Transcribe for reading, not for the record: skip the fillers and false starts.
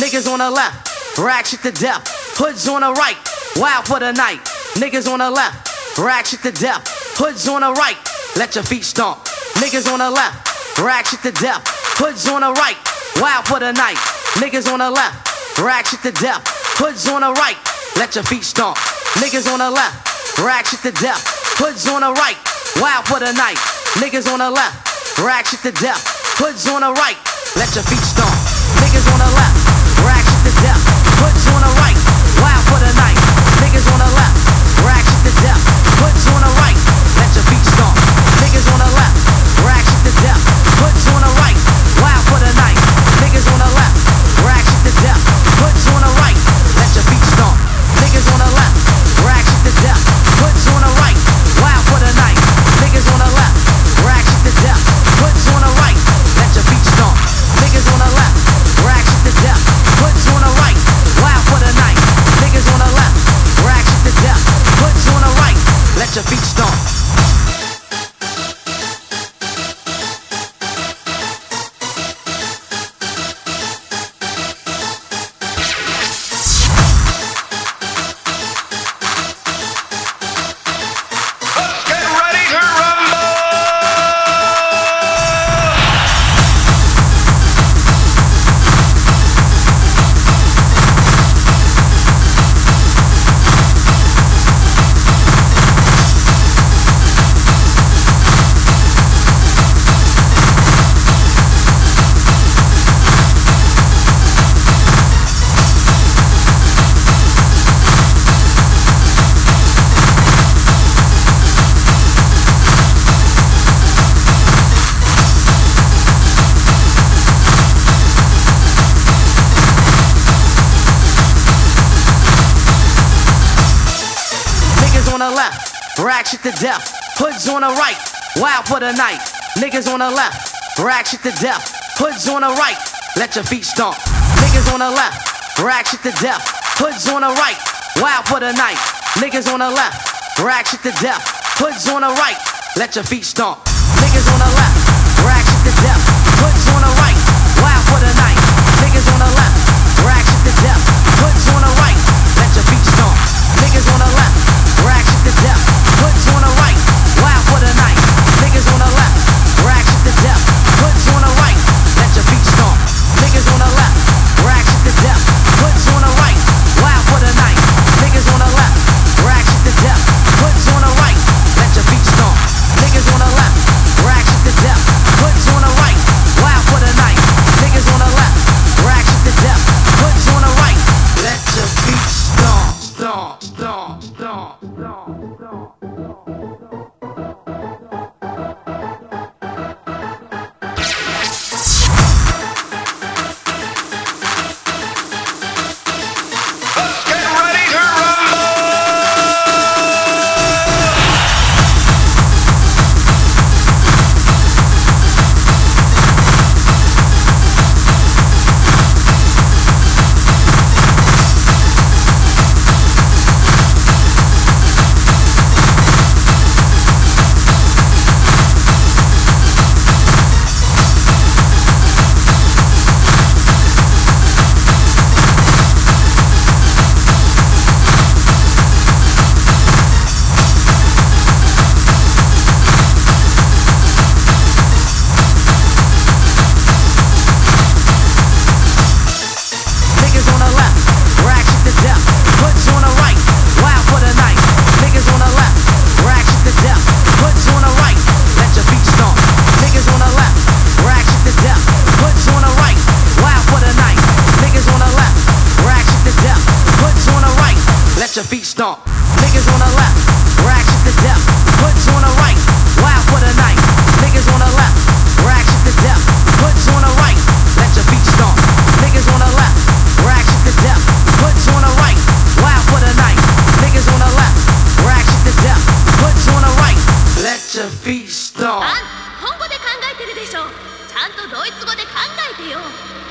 niggas on the left, ratchet to death. Hoods on the right, wild for the night. Niggas on the left, ratchet to death. Hoods on the right, let your feet stomp. Niggas on the left, ratchet to death. Hoods on the right, wild for the night. Niggas on the left, ratchet to death. Hoods on the right, let your feet stomp. Niggas on the left, ratchet to death. Hoods on the right, wild for the night. Niggas on the left, ratchet to death. Hoods on the right, let your feet stomp. Niggas on the left, ratchet to death. Hoods on the right, wild for the night. Niggas on the left, ratchet to death. Hoods on the right, let your feet stomp. Niggas on the left, ratchet to death. Hoods on the right, wild for the night. Niggas on the left, ratchet to death. Hoods on the right, let your feet stomp. Niggas on the left, ratchet to death. Hoods on the right, wild for the night. Niggas on the left, ratchet to death. Hoods on the right, let your feet stomp. Niggas on the left, ratchet to death. Hoods on the right, wild for the night. Niggas on the left, ratchet to death. Hoods on the right, let your feet stomp. On the left, ratchet to death. Hoods on the right, wild for the night. Niggas on the left, ratchet to death. Hoods on the right, let your feet stomp. Niggas on the left, ratchet to death. Hoods on the right, wild for the night. Niggas on the left, ratchet to death. Hoods on the right, let your feet stomp. Niggas on the left, ratchet to death. Hoods on the right, wild for the night. Niggas on the left, ratchet to death. Hoods on the right, let your feet stomp. Niggas on the left, ratchet to death. Hoods on the right, wild for the night. Niggas on the left, ratchet to death. Hoods on the right, let your feet stomp. Niggas on the left, ratchet to death. Hoods on the right, wild for the night. Niggas on the left, ratchet to death. Hoods on the right, let your feet stomp. Niggas on the left, ratchet to death. Hoods on the right, wild for the night. Niggas on the left, ratchet to death. Hoods on the right, let your feet stomp. Stomp, stomp, stomp, stomp, stomp. Your feet stomp. Niggas on the left, ratchet to death. Hoods on the right, wild for the night. Niggas on the left, ratchet to death. Hoods on the right, let your feet stomp. Niggas on the left, ratchet to death. Hoods on the right, wild for the night. Niggas on the left, ratchet to death. Hoods on the right, let your feet stomp. 本語で考えてるでしょ。ちゃんとドイツ語で考えてよ。